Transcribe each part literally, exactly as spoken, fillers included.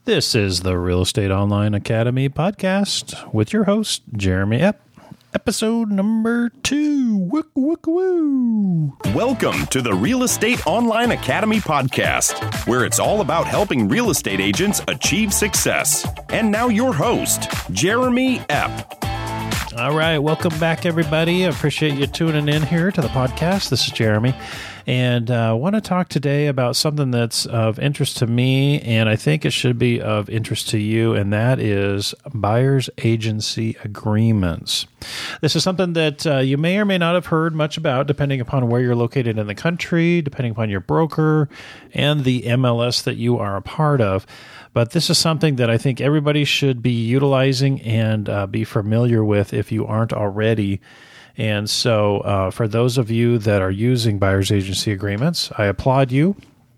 This is the Real Estate Online Academy podcast with your host, Jeremy Epp. Episode number two. Wook, wook, woo. Welcome to the Real Estate Online Academy podcast, where it's all about helping real estate agents achieve success. And now your host, Jeremy Epp. All right, welcome back, everybody. I appreciate you tuning in here to the podcast. This is Jeremy, and I uh, want to talk today about something that's of interest to me, and I think it should be of interest to you, and that is buyer's agency agreements. This is something that uh, you may or may not have heard much about, depending upon where you're located in the country, depending upon your broker, and the M L S that you are a part of. But this is something that I think everybody should be utilizing and uh, be familiar with if you aren't already. And so uh, for those of you that are using buyer's agency agreements, I applaud you.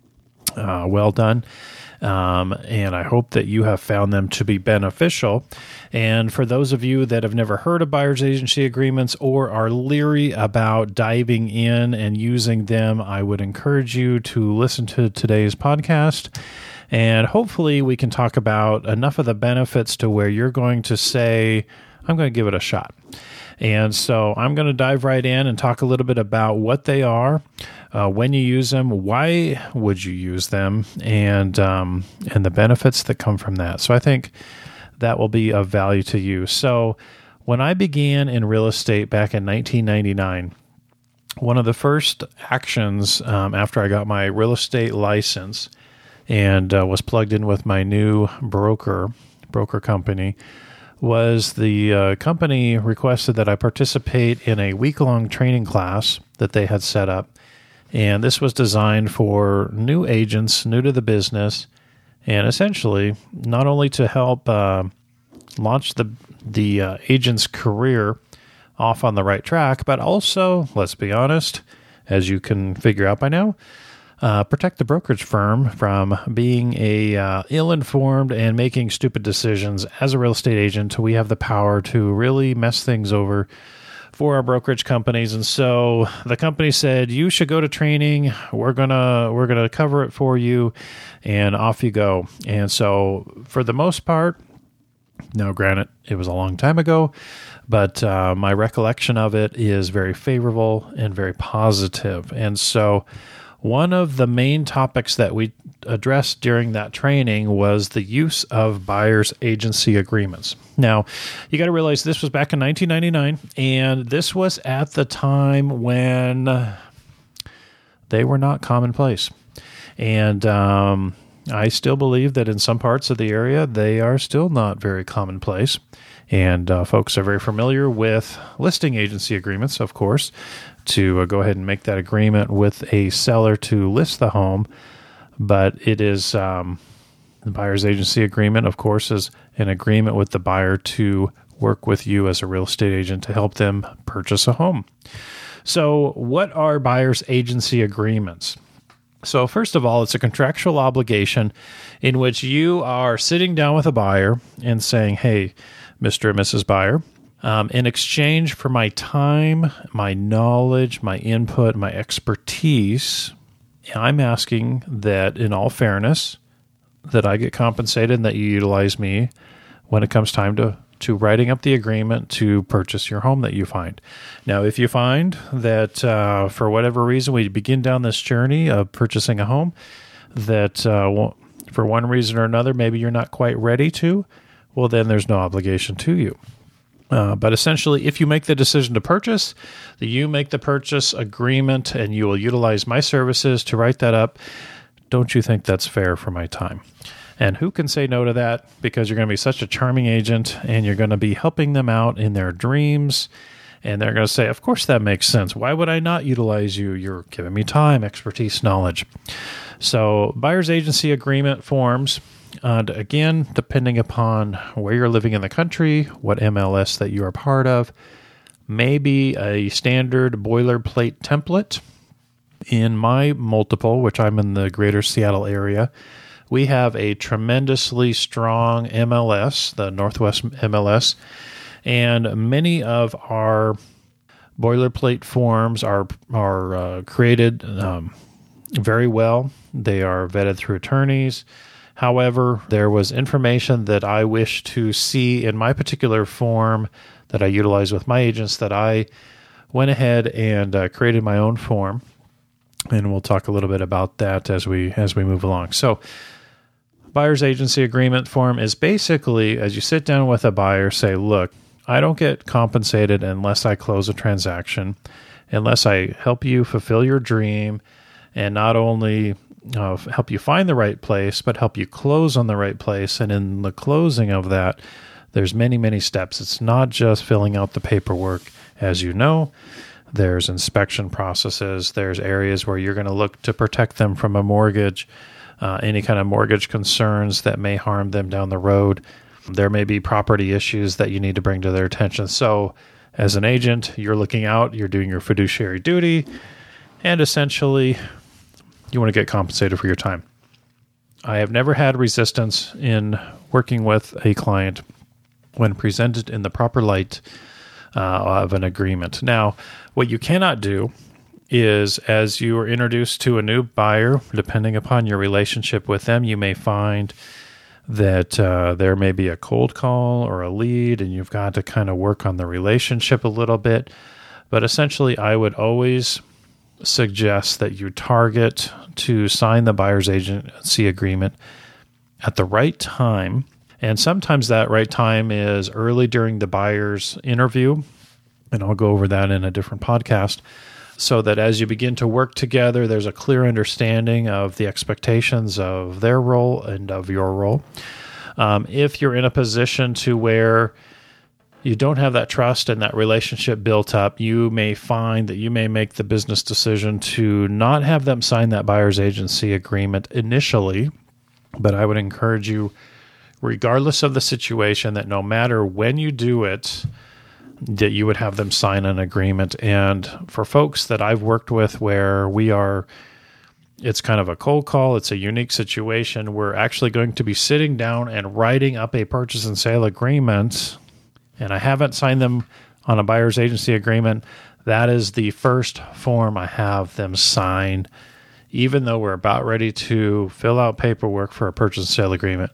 Uh, well done. Um, and I hope that you have found them to be beneficial. And for those of you that have never heard of buyer's agency agreements or are leery about diving in and using them, I would encourage you to listen to today's podcast. And hopefully we can talk about enough of the benefits to where you're going to say, I'm going to give it a shot. And so I'm going to dive right in and talk a little bit about what they are, uh, when you use them, why would you use them, and um, and the benefits that come from that. So I think that will be of value to you. So when I began in real estate back in nineteen ninety-nine, one of the first actions um, after I got my real estate license and uh, was plugged in with my new broker, broker company, was the uh, company requested that I participate in a week-long training class that they had set up. And this was designed for new agents, new to the business, and essentially not only to help uh, launch the, the uh, agent's career off on the right track, but also, let's be honest, as you can figure out by now, Uh, protect the brokerage firm from being a uh, ill-informed and making stupid decisions. As a real estate agent, we have the power to really mess things over for our brokerage companies. And so the company said, you should go to training. We're gonna we're gonna cover it for you, and off you go. And so for the most part, now granted, it was a long time ago, but uh, my recollection of it is very favorable and very positive. And so one of the main topics that we addressed during that training was the use of buyer's agency agreements. Now, you got to realize this was back in nineteen ninety-nine, and this was at the time when they were not commonplace. And um, I still believe that in some parts of the area, they are still not very commonplace. And uh, folks are very familiar with listing agency agreements, of course, to uh, go ahead and make that agreement with a seller to list the home. But it is um, the buyer's agency agreement, of course, is an agreement with the buyer to work with you as a real estate agent to help them purchase a home. So what are buyer's agency agreements? So first of all, it's a contractual obligation in which you are sitting down with a buyer and saying, hey, Mister and Missus Buyer, um, in exchange for my time, my knowledge, my input, my expertise, I'm asking that in all fairness, that I get compensated and that you utilize me when it comes time to, to writing up the agreement to purchase your home that you find. Now, if you find that uh, for whatever reason we begin down this journey of purchasing a home, that uh, for one reason or another, maybe you're not quite ready to, well, then there's no obligation to you. Uh, but essentially, if you make the decision to purchase, the, you make the purchase agreement and you will utilize my services to write that up. Don't you think that's fair for my time? And who can say no to that? Because you're going to be such a charming agent and you're going to be helping them out in their dreams. And they're going to say, of course that makes sense. Why would I not utilize you? You're giving me time, expertise, knowledge. So buyer's agency agreement forms, Uh, again, depending upon where you're living in the country, what M L S that you are part of, may be a standard boilerplate template. In my multiple, which I'm in the greater Seattle area, we have a tremendously strong M L S, the Northwest M L S, and many of our boilerplate forms are, are uh, created um, very well. They are vetted through attorneys. However, there was information that I wish to see in my particular form that I utilize with my agents that I went ahead and uh, created my own form. And we'll talk a little bit about that as we as we move along. So, buyer's agency agreement form is basically, as you sit down with a buyer, say, look, I don't get compensated unless I close a transaction, unless I help you fulfill your dream, and not only uh, help you find the right place, but help you close on the right place. And in the closing of that, there's many, many steps. It's not just filling out the paperwork. As you know, there's inspection processes. There's areas where you're going to look to protect them from a mortgage, uh, any kind of mortgage concerns that may harm them down the road. There may be property issues that you need to bring to their attention. So as an agent, you're looking out, you're doing your fiduciary duty, and essentially you want to get compensated for your time. I have never had resistance in working with a client when presented in the proper light uh, of an agreement. Now, what you cannot do is, as you are introduced to a new buyer, depending upon your relationship with them, you may find that uh, there may be a cold call or a lead, and you've got to kind of work on the relationship a little bit. But essentially, I would always suggest that you target to sign the buyer's agency agreement at the right time. And sometimes that right time is early during the buyer's interview, and I'll go over that in a different podcast, so that as you begin to work together, there's a clear understanding of the expectations of their role and of your role. Um, if you're in a position to where you don't have that trust and that relationship built up, you may find that you may make the business decision to not have them sign that buyer's agency agreement initially. But I would encourage you, regardless of the situation, that no matter when you do it, that you would have them sign an agreement. And for folks that I've worked with where we are, it's kind of a cold call, it's a unique situation, we're actually going to be sitting down and writing up a purchase and sale agreement, and I haven't signed them on a buyer's agency agreement. That is the first form I have them sign, even though we're about ready to fill out paperwork for a purchase and sale agreement.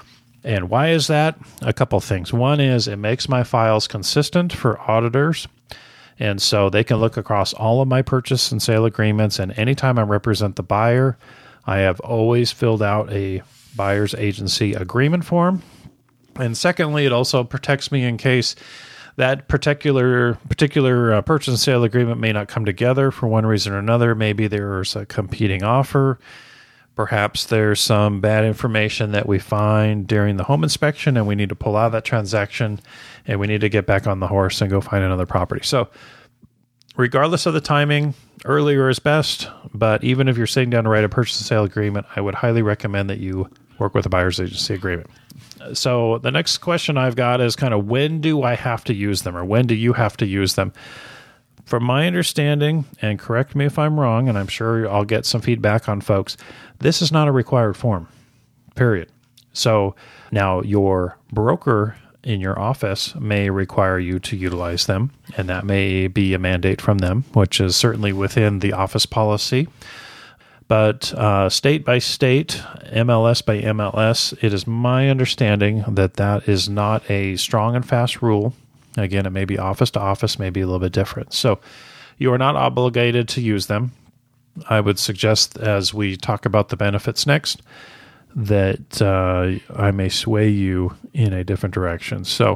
And why is that? A couple things. One is it makes my files consistent for auditors. And so they can look across all of my purchase and sale agreements. And anytime I represent the buyer, I have always filled out a buyer's agency agreement form. And secondly, it also protects me in case that particular particular uh, purchase and sale agreement may not come together for one reason or another. Maybe there's a competing offer. Perhaps there's some bad information that we find during the home inspection and we need to pull out of that transaction and we need to get back on the horse and go find another property. So regardless of the timing, earlier is best, but even if you're sitting down to write a purchase and sale agreement, I would highly recommend that you work with a buyer's agency agreement. So the next question I've got is kind of, when do I have to use them, or when do you have to use them? From my understanding, and correct me if I'm wrong, and I'm sure I'll get some feedback on folks, this is not a required form, period. So now your broker in your office may require you to utilize them, and that may be a mandate from them, which is certainly within the office policy. But uh, state by state, M L S by M L S, it is my understanding that that is not a strong and fast rule. Again, it may be office to office, maybe a little bit different. So you are not obligated to use them. I would suggest, as we talk about the benefits next, that uh, I may sway you in a different direction. So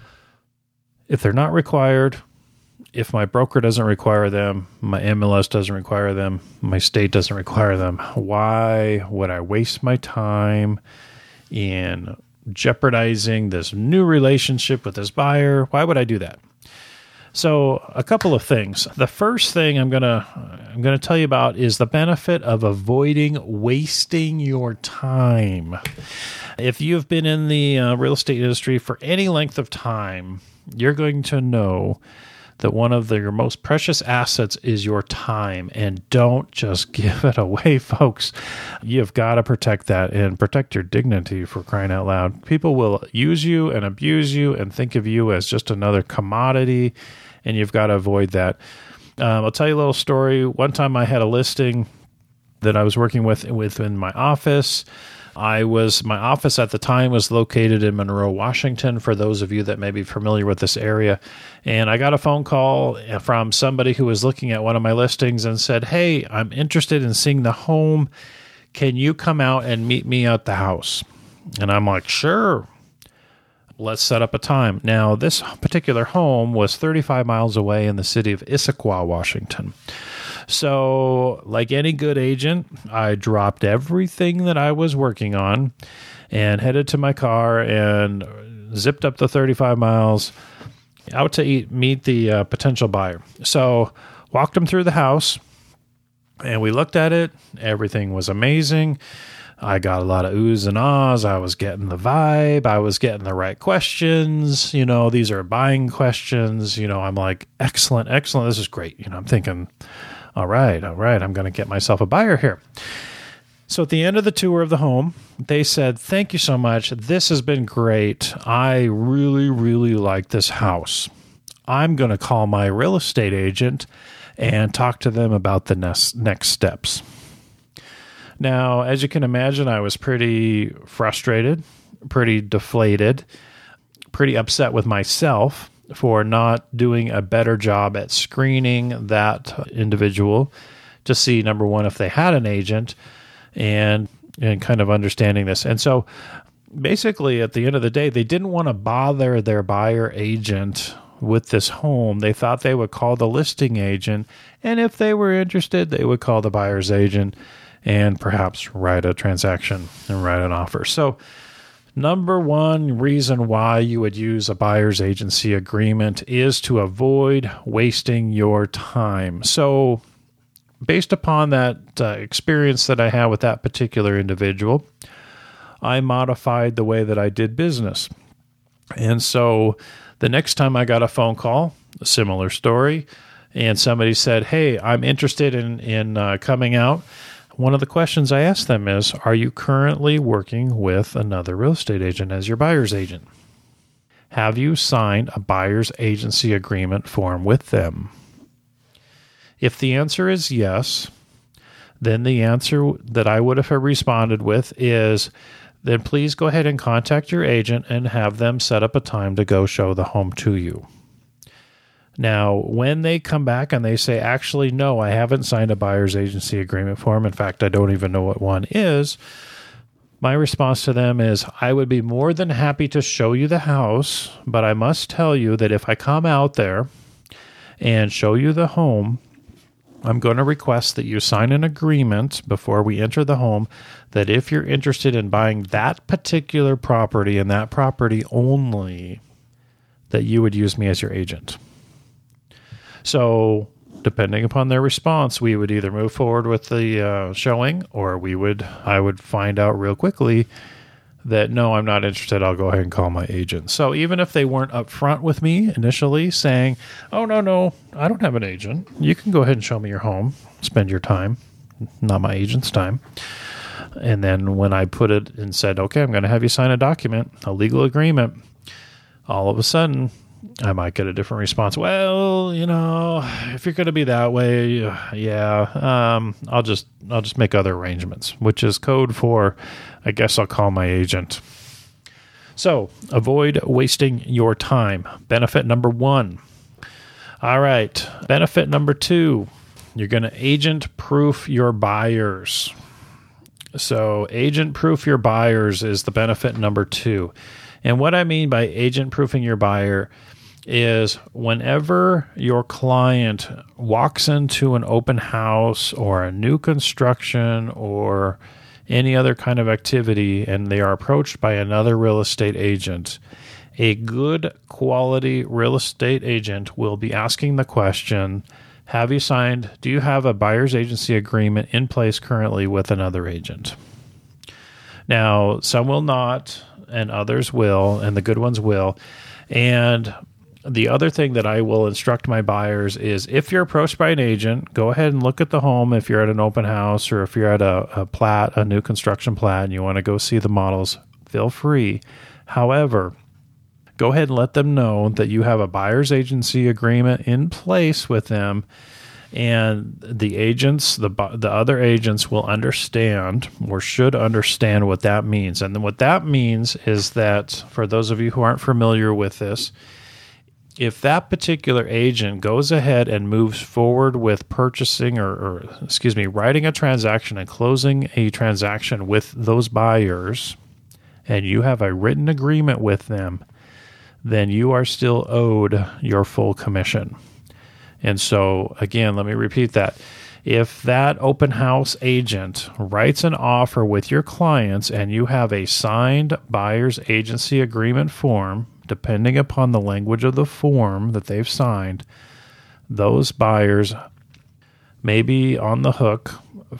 if they're not required, if my broker doesn't require them, my M L S doesn't require them, my state doesn't require them, why would I waste my time in jeopardizing this new relationship with this buyer? Why would I do that? So a couple of things. The first thing I'm going to I'm going to tell you about is the benefit of avoiding wasting your time. If you've been in the uh, real estate industry for any length of time, you're going to know that one of the, your most precious assets is your time, and don't just give it away, folks. You've got to protect that and protect your dignity, for crying out loud. People will use you and abuse you and think of you as just another commodity, and you've got to avoid that. Um, I'll tell you a little story. One time I had a listing that I was working with within my office. I was, my office at the time was located in Monroe, Washington, for those of you that may be familiar with this area. And I got a phone call from somebody who was looking at one of my listings and said, "Hey, I'm interested in seeing the home. Can you come out and meet me at the house?" And I'm like, "Sure. Let's set up a time." Now, this particular home was thirty-five miles away in the city of Issaquah, Washington. So, like any good agent, I dropped everything that I was working on and headed to my car and zipped up the thirty-five miles out to eat, meet the uh, potential buyer. So, walked them through the house, and we looked at it. Everything was amazing. I got a lot of oohs and ahs. I was getting the vibe. I was getting the right questions. You know, these are buying questions. You know, I'm like, excellent, excellent. This is great. You know, I'm thinking, all right, all right, I'm going to get myself a buyer here. So at the end of the tour of the home, they said, "Thank you so much. This has been great. I really, really like this house. I'm going to call my real estate agent and talk to them about the next, next steps." Now, as you can imagine, I was pretty frustrated, pretty deflated, pretty upset with myself for not doing a better job at screening that individual to see, number one, if they had an agent and and kind of understanding this. And so basically at the end of the day, they didn't want to bother their buyer agent with this home. They thought they would call the listing agent, and if they were interested, they would call the buyer's agent and perhaps write a transaction and write an offer. So number one reason why you would use a buyer's agency agreement is to avoid wasting your time. So based upon that uh, experience that I had with that particular individual, I modified the way that I did business. And so the next time I got a phone call, a similar story, and somebody said, "Hey, I'm interested in, in uh, coming out," one of the questions I asked them is, "Are you currently working with another real estate agent as your buyer's agent? Have you signed a buyer's agency agreement form with them?" If the answer is yes, then the answer that I would have responded with is, "Then please go ahead and contact your agent and have them set up a time to go show the home to you." Now, when they come back and they say, "Actually, no, I haven't signed a buyer's agency agreement form. In fact, I don't even know what one is," my response to them is, "I would be more than happy to show you the house, but I must tell you that if I come out there and show you the home, I'm going to request that you sign an agreement before we enter the home that if you're interested in buying that particular property and that property only, that you would use me as your agent." So depending upon their response, we would either move forward with the uh, showing, or we would, I would find out real quickly that, "No, I'm not interested. I'll go ahead and call my agent." So even if they weren't upfront with me initially saying, "Oh, no, no, I don't have an agent. You can go ahead and show me your home. Spend your time, not my agent's time." And then when I put it and said, "Okay, I'm going to have you sign a document, a legal agreement," all of a sudden, I might get a different response. "Well, you know, if you're going to be that way, yeah, um, I'll just I'll just make other arrangements," which is code for, "I guess I'll call my agent." So avoid wasting your time. Benefit number one. All right. Benefit number two, you're going to agent-proof your buyers. So agent-proof your buyers is the benefit number two. And what I mean by agent-proofing your buyer is whenever your client walks into an open house or a new construction or any other kind of activity and they are approached by another real estate agent, a good quality real estate agent will be asking the question, "Have you signed, do you have a buyer's agency agreement in place currently with another agent?" Now, some will not, and others will, and the good ones will. And the other thing that I will instruct my buyers is, if you're approached by an agent, go ahead and look at the home. If you're at an open house or if you're at a, a plat, a new construction plat, and you want to go see the models, feel free. However, go ahead and let them know that you have a buyer's agency agreement in place with them, And the agents, the the other agents will understand or should understand what that means. And then what that means is that, for those of you who aren't familiar with this, if that particular agent goes ahead and moves forward with purchasing or, or, excuse me, writing a transaction and closing a transaction with those buyers, and you have a written agreement with them, then you are still owed your full commission. And so, again, let me repeat that. If that open house agent writes an offer with your clients and you have a signed buyer's agency agreement form, depending upon the language of the form that they've signed, those buyers may be on the hook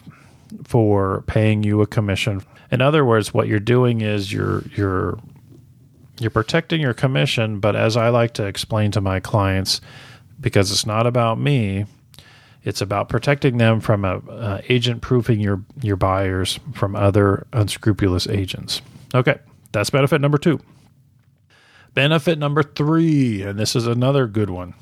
for paying you a commission. In other words, what you're doing is you're you're you're protecting your commission, but as I like to explain to my clients, because it's not about me, it's about protecting them from a, a agent proofing your your buyers from other unscrupulous agents. Okay, that's benefit number two. Benefit number three, and this is another good one.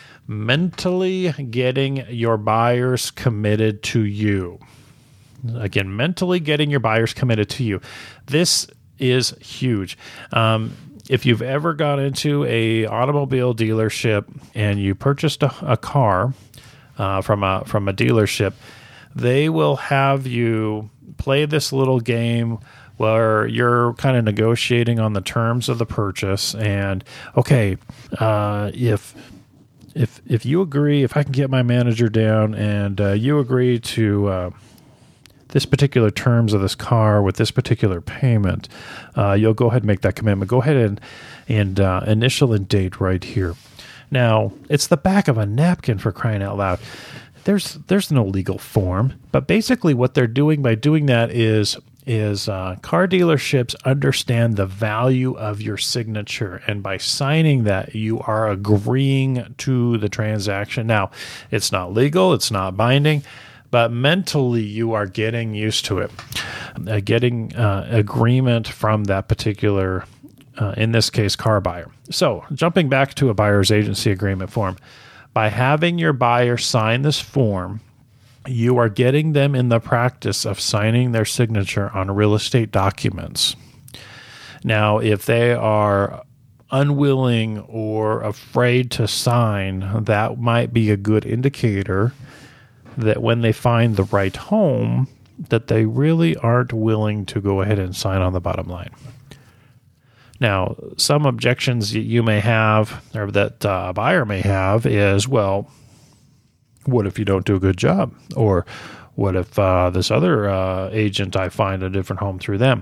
Mentally getting your buyers committed to you. Again, mentally getting your buyers committed to you. This is huge. Um, if you've ever got into a automobile dealership and you purchased a, a car uh, from a from a dealership, they will have you play this little game where you're kind of negotiating on the terms of the purchase. And okay, uh, if if if you agree, if I can get my manager down and uh, you agree to uh, this particular terms of this car with this particular payment, uh, you'll go ahead and make that commitment. Go ahead and and uh, initial and date right here. Now, it's the back of a napkin, for crying out loud. There's there's no legal form, but basically what they're doing by doing that is is uh, car dealerships understand the value of your signature, and by signing that, you are agreeing to the transaction. Now, it's not legal, it's not binding, but mentally you are getting used to it, uh, getting uh, agreement from that particular, uh, in this case, car buyer. So jumping back to a buyer's agency agreement form, by having your buyer sign this form, you are getting them in the practice of signing their signature on real estate documents. Now, if they are unwilling or afraid to sign, that might be a good indicator that when they find the right home, that they really aren't willing to go ahead and sign on the bottom line. Now, some objections you may have, or that a buyer may have, is, well, what if you don't do a good job? Or what if uh, this other uh, agent, I find a different home through them?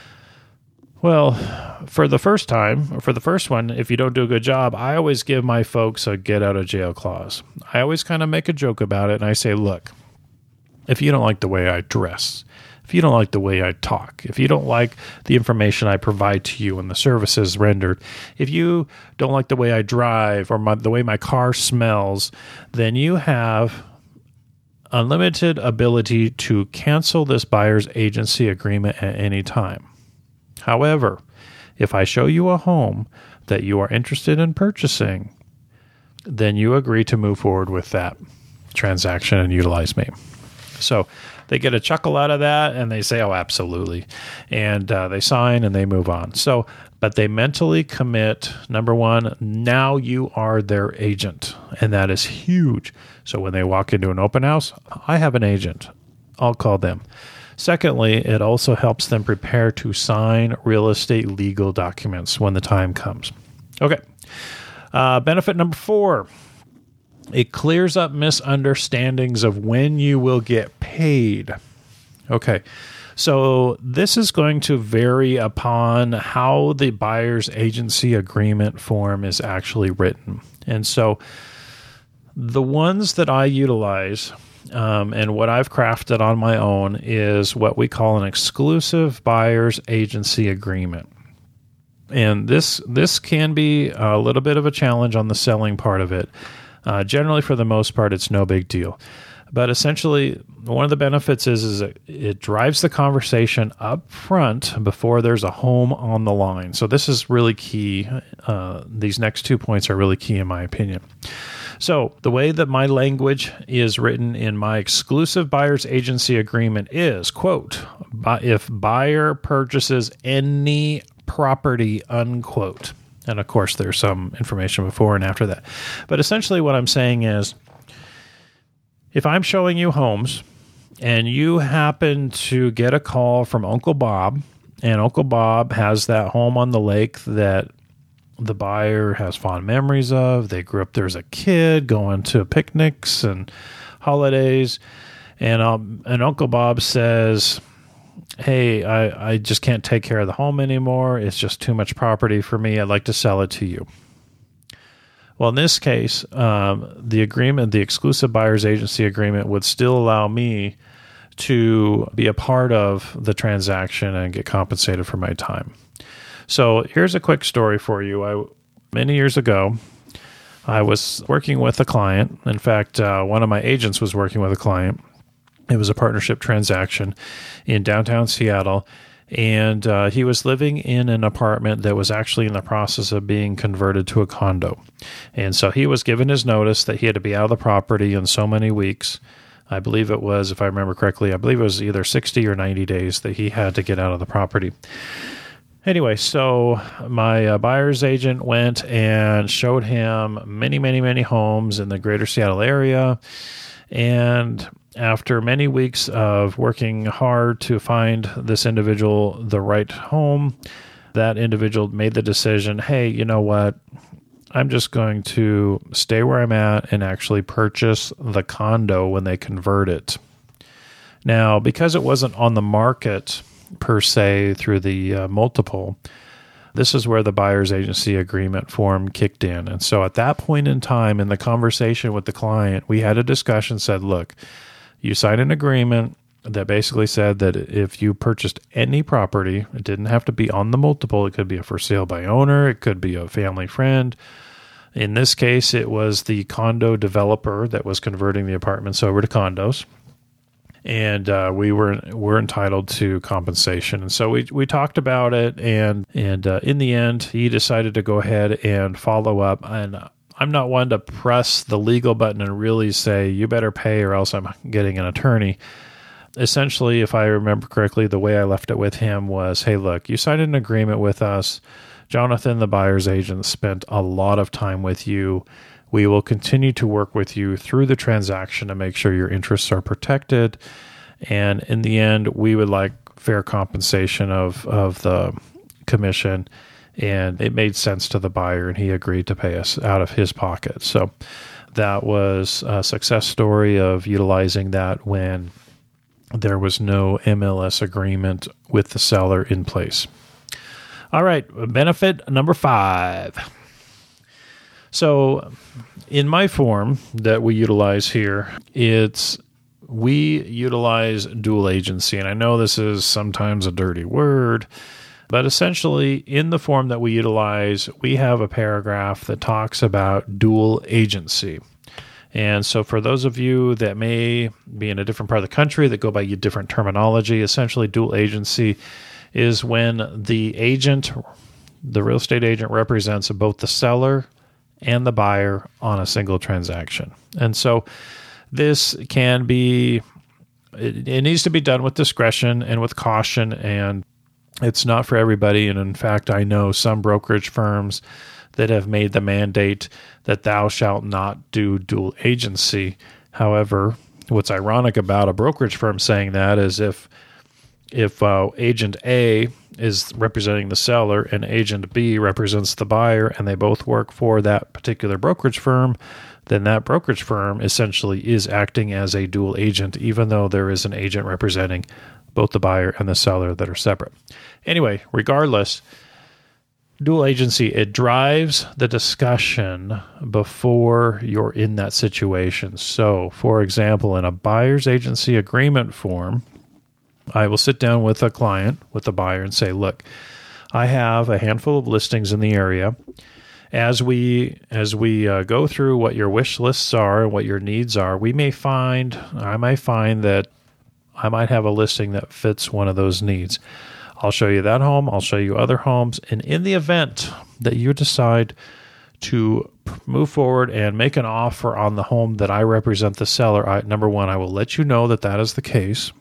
Well, for the first time, or for the first one, if you don't do a good job, I always give my folks a get out of jail clause. I always kind of make a joke about it, and I say, look, if you don't like the way I dress, if you don't like the way I talk, if you don't like the information I provide to you and the services rendered, if you don't like the way I drive or my, the way my car smells, then you have unlimited ability to cancel this buyer's agency agreement at any time. However, if I show you a home that you are interested in purchasing, then you agree to move forward with that transaction and utilize me. So they get a chuckle out of that and they say, oh, absolutely. And uh, they sign and they move on. So, but they mentally commit, number one, now you are their agent. And that is huge. So when they walk into an open house, I have an agent. I'll call them. Secondly, it also helps them prepare to sign real estate legal documents when the time comes. Okay. Uh, benefit number four. It clears up misunderstandings of when you will get paid. Okay, so this is going to vary upon how the buyer's agency agreement form is actually written. And so the ones that I utilize um, and what I've crafted on my own is what we call an exclusive buyer's agency agreement. And this this can be a little bit of a challenge on the selling part of it. Uh, generally, for the most part, it's no big deal. But essentially, one of the benefits is, is it, it drives the conversation up front before there's a home on the line. So this is really key. Uh, these next two points are really key in my opinion. So the way that my language is written in my exclusive buyer's agency agreement is, quote, if buyer purchases any property, unquote. And of course, there's some information before and after that. But essentially what I'm saying is, if I'm showing you homes and you happen to get a call from Uncle Bob, and Uncle Bob has that home on the lake that the buyer has fond memories of. They grew up there as a kid, going to picnics and holidays. And um, and Uncle Bob says, hey, I, I just can't take care of the home anymore. It's just too much property for me. I'd like to sell it to you. Well, in this case, um, the agreement, the exclusive buyer's agency agreement would still allow me to be a part of the transaction and get compensated for my time. So here's a quick story for you. I, many years ago, I was working with a client. In fact, uh, one of my agents was working with a client. It was a partnership transaction in downtown Seattle, and uh, he was living in an apartment that was actually in the process of being converted to a condo. And so he was given his notice that he had to be out of the property in so many weeks. I believe it was, if I remember correctly, I believe it was either sixty or ninety days that he had to get out of the property. Anyway, so my uh, buyer's agent went and showed him many, many, many homes in the greater Seattle area. And after many weeks of working hard to find this individual the right home, that individual made the decision, hey, you know what? I'm just going to stay where I'm at and actually purchase the condo when they convert it. Now, because it wasn't on the market per se through the uh, multiple, this is where the buyer's agency agreement form kicked in. And so at that point in time in the conversation with the client, we had a discussion, said, look, you signed an agreement that basically said that if you purchased any property, it didn't have to be on the multiple. It could be a for sale by owner. It could be a family friend. In this case, it was the condo developer that was converting the apartments over to condos. And uh, we were were entitled to compensation. And so we we talked about it, and and uh, in the end, he decided to go ahead and follow up. And I'm not one to press the legal button and really say, you better pay or else I'm getting an attorney. Essentially, if I remember correctly, the way I left it with him was, hey, look, you signed an agreement with us. Jonathan, the buyer's agent, spent a lot of time with you. We will continue to work with you through the transaction to make sure your interests are protected. And in the end, we would like fair compensation of, of the commission. And it made sense to the buyer, and he agreed to pay us out of his pocket. So that was a success story of utilizing that when there was no M L S agreement with the seller in place. All right, benefit number five. So in my form that we utilize here, it's we utilize dual agency. And I know this is sometimes a dirty word, but essentially in the form that we utilize, we have a paragraph that talks about dual agency. And so for those of you that may be in a different part of the country that go by different terminology, essentially dual agency is when the agent, the real estate agent, represents both the seller and the buyer on a single transaction. And so this can be, it, it needs to be done with discretion and with caution, and it's not for everybody. And in fact, I know some brokerage firms that have made the mandate that thou shalt not do dual agency. However, what's ironic about a brokerage firm saying that is if if uh, agent A is representing the seller and agent B represents the buyer, and they both work for that particular brokerage firm, then that brokerage firm essentially is acting as a dual agent, even though there is an agent representing both the buyer and the seller that are separate. Anyway, regardless, dual agency, it drives the discussion before you're in that situation. So, for example, in a buyer's agency agreement form, I will sit down with a client, with the buyer, and say, look, I have a handful of listings in the area. As we as we uh, go through what your wish lists are and what your needs are, we may find, I may find that I might have a listing that fits one of those needs. I'll show you that home. I'll show you other homes. And in the event that you decide to move forward and make an offer on the home that I represent the seller, I, number one, I will let you know that that is the case.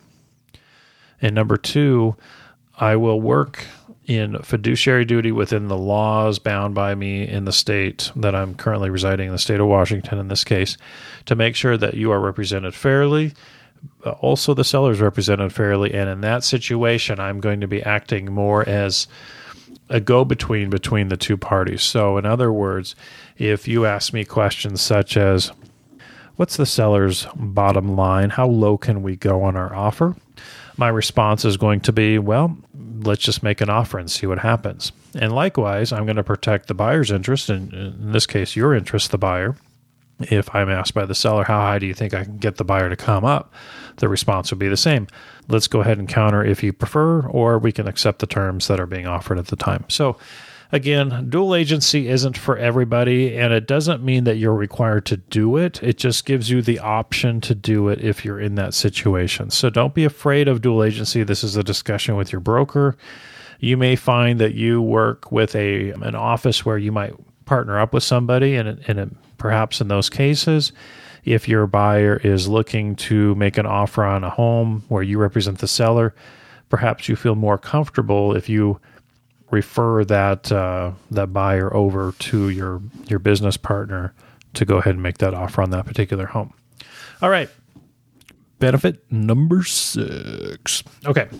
And number two, I will work in fiduciary duty within the laws bound by me in the state that I'm currently residing in, the state of Washington in this case, to make sure that you are represented fairly. Also, the seller is represented fairly. And in that situation, I'm going to be acting more as a go-between between the two parties. So in other words, if you ask me questions such as, what's the seller's bottom line? How low can we go on our offer? My response is going to be, well, let's just make an offer and see what happens. And likewise, I'm going to protect the buyer's interest, and in this case, your interest, the buyer. If I'm asked by the seller, how high do you think I can get the buyer to come up? The response would be the same. Let's go ahead and counter if you prefer, or we can accept the terms that are being offered at the time. So again, dual agency isn't for everybody, and it doesn't mean that you're required to do it. It just gives you the option to do it if you're in that situation. So don't be afraid of dual agency. This is a discussion with your broker. You may find that you work with a an office where you might partner up with somebody, and, and perhaps in those cases, if your buyer is looking to make an offer on a home where you represent the seller, perhaps you feel more comfortable if you refer that uh, that buyer over to your your business partner to go ahead and make that offer on that particular home. All right. Benefit number six. Okay.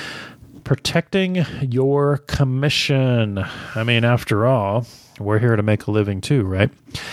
Protecting your commission. I mean, after all, we're here to make a living too, right?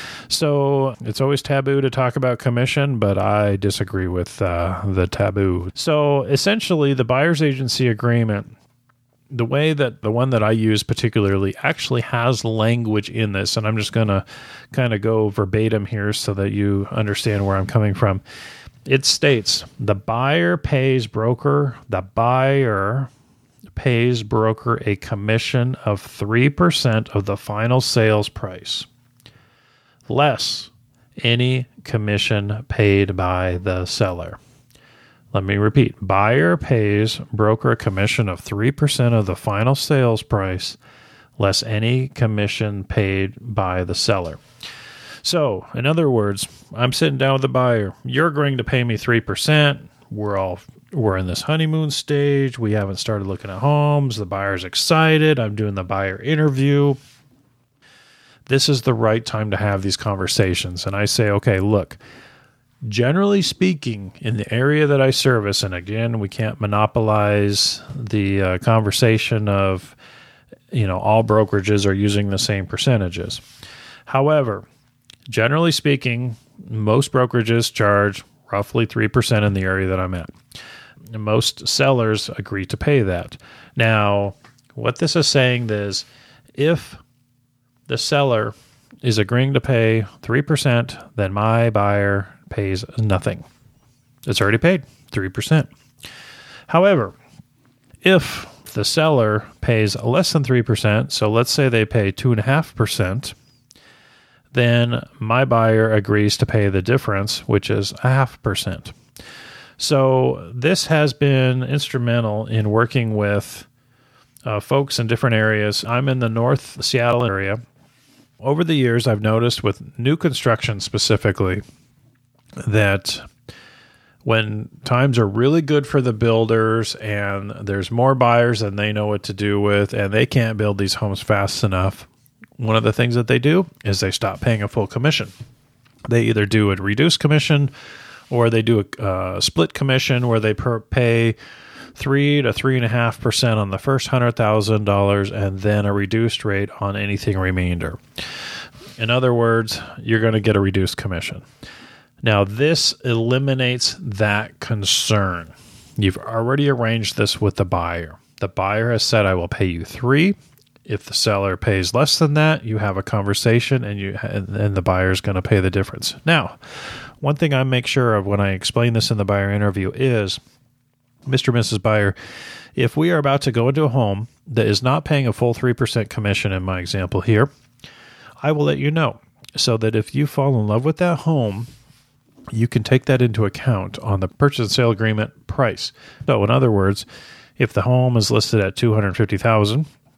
So it's always taboo to talk about commission, but I disagree with uh, the taboo. So essentially, the buyer's agency agreement, the way that the one that I use particularly actually has language in this, and I'm just going to kind of go verbatim here so that you understand where I'm coming from. It states, the buyer pays broker, the buyer pays broker a commission of three percent of the final sales price, less any commission paid by the seller. Let me repeat. Buyer pays broker a commission of three percent of the final sales price, less any commission paid by the seller. So, in other words, I'm sitting down with the buyer. You're going to pay me three percent. We're all we're in this honeymoon stage. We haven't started looking at homes. The buyer's excited. I'm doing the buyer interview. This is the right time to have these conversations. And I say, okay, look, generally speaking, in the area that I service, and again, we can't monopolize the uh, conversation of, you know, all brokerages are using the same percentages. However, generally speaking, most brokerages charge roughly three percent in the area that I'm at. Most sellers agree to pay that. Now, what this is saying is if the seller is agreeing to pay three percent, then my buyer pays nothing. It's already paid, three percent. However, if the seller pays less than three percent, so let's say they pay two point five percent, then my buyer agrees to pay the difference, which is a half percent. So this has been instrumental in working with uh, folks in different areas. I'm in the North Seattle area. Over the years, I've noticed with new construction specifically that when times are really good for the builders and there's more buyers than they know what to do with and they can't build these homes fast enough, one of the things that they do is they stop paying a full commission. They either do a reduced commission or they do a uh, split commission where they per- pay three to three and a half percent on the first hundred thousand dollars, and then a reduced rate on anything remainder. In other words, you're going to get a reduced commission. Now, this eliminates that concern. You've already arranged this with the buyer. The buyer has said, "I will pay you three." If the seller pays less than that, you have a conversation, and you and, and the buyer is going to pay the difference. Now, one thing I make sure of when I explain this in the buyer interview is, Mister and Missus Buyer, if we are about to go into a home that is not paying a full three percent commission in my example here, I will let you know so that if you fall in love with that home, you can take that into account on the purchase and sale agreement price. So in other words, if the home is listed at two hundred fifty thousand dollars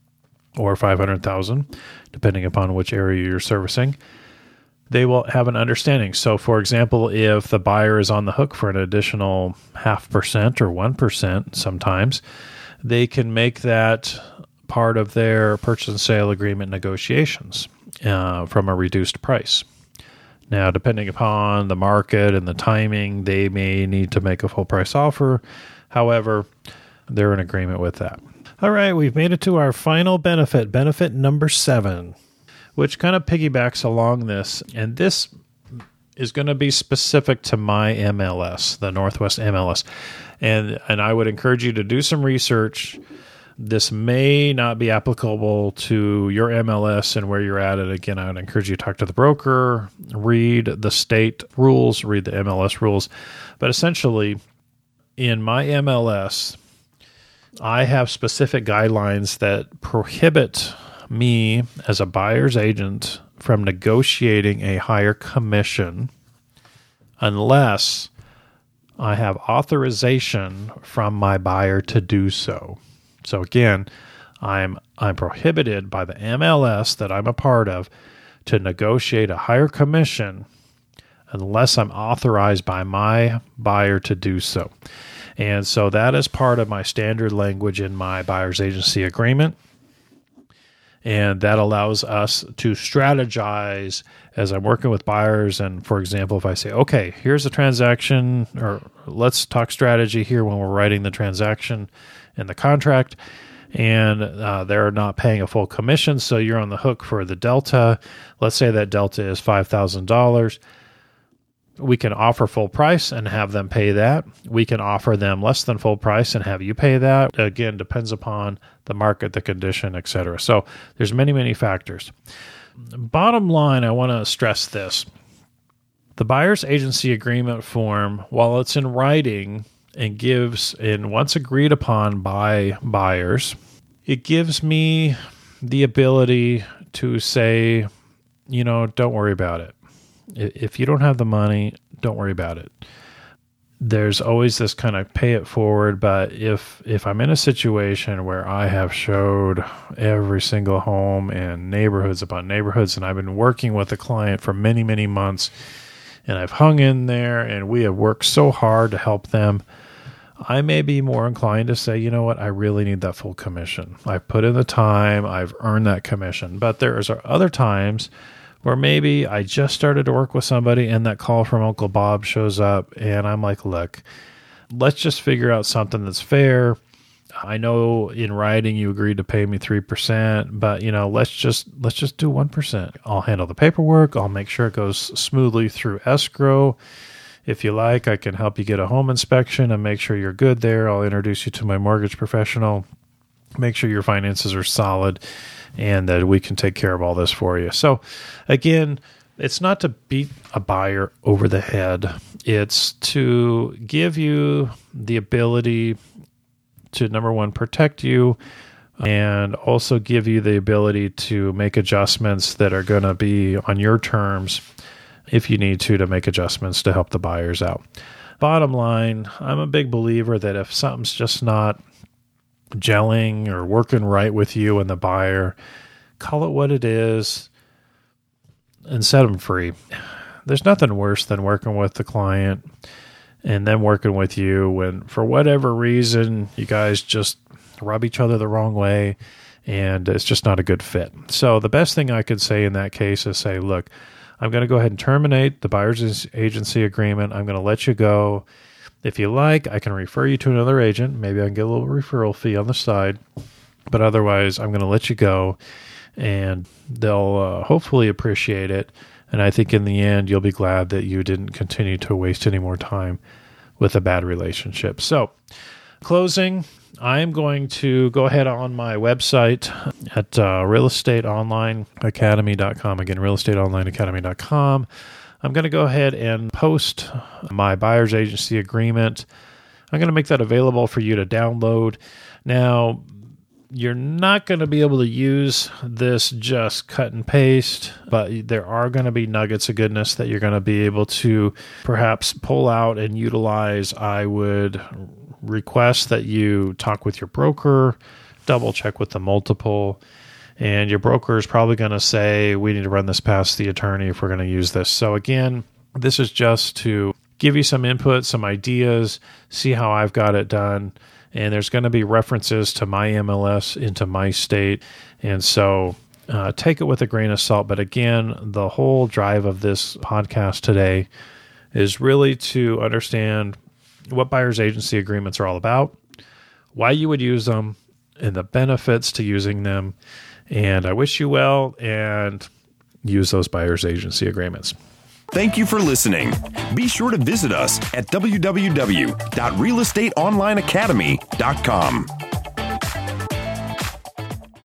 or five hundred thousand dollars, depending upon which area you're servicing, they will have an understanding. So, for example, if the buyer is on the hook for an additional half percent or one percent sometimes, they can make that part of their purchase and sale agreement negotiations uh, from a reduced price. Now, depending upon the market and the timing, they may need to make a full price offer. However, they're in agreement with that. All right, we've made it to our final benefit, benefit number seven, which kind of piggybacks along this. And this is going to be specific to my M L S, the Northwest M L S. And, and I would encourage you to do some research. This may not be applicable to your M L S and where you're at. And again, I would encourage you to talk to the broker, read the state rules, read the M L S rules. But essentially, in my M L S, I have specific guidelines that prohibit me as a buyer's agent from negotiating a higher commission unless I have authorization from my buyer to do so. So again, I'm I'm prohibited by the M L S that I'm a part of to negotiate a higher commission unless I'm authorized by my buyer to do so. And so that is part of my standard language in my buyer's agency agreement. And that allows us to strategize as I'm working with buyers. And for example, if I say, okay, here's the transaction, or let's talk strategy here when we're writing the transaction and the contract, and uh, they're not paying a full commission, so you're on the hook for the delta. Let's say that delta is five thousand dollars. We can offer full price and have them pay that. We can offer them less than full price and have you pay that. Again, depends upon the market, the condition, et cetera. So there's many, many factors. Bottom line, I want to stress this. The buyer's agency agreement form, while it's in writing and gives, and once agreed upon by buyers, it gives me the ability to say, you know, don't worry about it. If you don't have the money, don't worry about it. There's always this kind of pay it forward, but if if I'm in a situation where I have showed every single home and neighborhoods upon neighborhoods, and I've been working with a client for many, many months, and I've hung in there, and we have worked so hard to help them, I may be more inclined to say, you know what, I really need that full commission. I've put in the time, I've earned that commission. But there's other times where maybe I just started to work with somebody and that call from Uncle Bob shows up and I'm like, look, let's just figure out something that's fair. I know in writing you agreed to pay me three percent, but you know, let's just let's just do one percent. I'll handle the paperwork. I'll make sure it goes smoothly through escrow. If you like, I can help you get a home inspection and make sure you're good there. I'll introduce you to my mortgage professional. Make sure your finances are solid and that we can take care of all this for you. So again, it's not to beat a buyer over the head. It's to give you the ability to, number one, protect you and also give you the ability to make adjustments that are going to be on your terms if you need to, to make adjustments to help the buyers out. Bottom line, I'm a big believer that if something's just not gelling or working right with you and the buyer, call it what it is and set them free. There's nothing worse than working with the client and then working with you when, for whatever reason, you guys just rub each other the wrong way and it's just not a good fit. So the best thing I could say in that case is say, look, I'm going to go ahead and terminate the buyer's agency agreement. I'm going to let you go. If you like, I can refer you to another agent. Maybe I can get a little referral fee on the side. But otherwise, I'm going to let you go, and they'll uh, hopefully appreciate it. And I think in the end, you'll be glad that you didn't continue to waste any more time with a bad relationship. So, closing, I'm going to go ahead on my website at uh, real estate online academy dot com. Again, real estate online academy dot com. I'm going to go ahead and post my buyer's agency agreement. I'm going to make that available for you to download. Now, you're not going to be able to use this just cut and paste, but there are going to be nuggets of goodness that you're going to be able to perhaps pull out and utilize. I would request that you talk with your broker, double check with the multiple, And your broker is probably going to say, we need to run this past the attorney if we're going to use this. So again, this is just to give you some input, some ideas, see how I've got it done. And there's going to be references to my M L S into my state. And so uh, take it with a grain of salt. But again, the whole drive of this podcast today is really to understand what buyer's agency agreements are all about, why you would use them, and the benefits to using them. And I wish you well, and use those buyer's agency agreements. Thank you for listening. Be sure to visit us at w w w dot real estate online academy dot com.